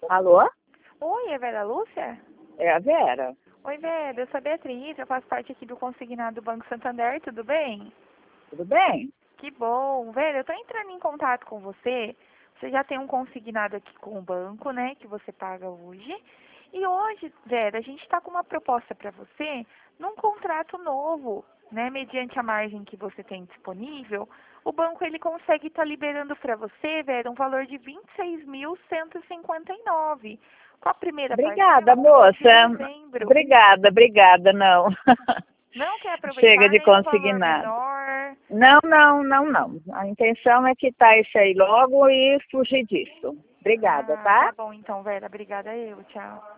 Alô? Oi, é Vera Lúcia? É a Vera. Oi, Vera, eu sou a Beatriz, eu faço parte aqui do consignado do Banco Santander, tudo bem? Tudo bem? Que bom. Vera, eu tô entrando em contato com você. Você já tem um consignado aqui com o banco, né, que você paga hoje. E hoje, Vera, a gente está com uma proposta para você num contrato novo, né, mediante a margem que você tem disponível. O banco ele consegue estar liberando para você, Vera, um valor de 26.159 com a primeira Obrigada, parcela no mês de moça. dezembro. Obrigada, não. Não quer Chega aproveitar de nenhum valor consignado. menor? Não. A intenção é quitar isso aí logo e fugir disso. Obrigada, Ah, tá? tá bom então, Vera. Obrigada eu. Tchau.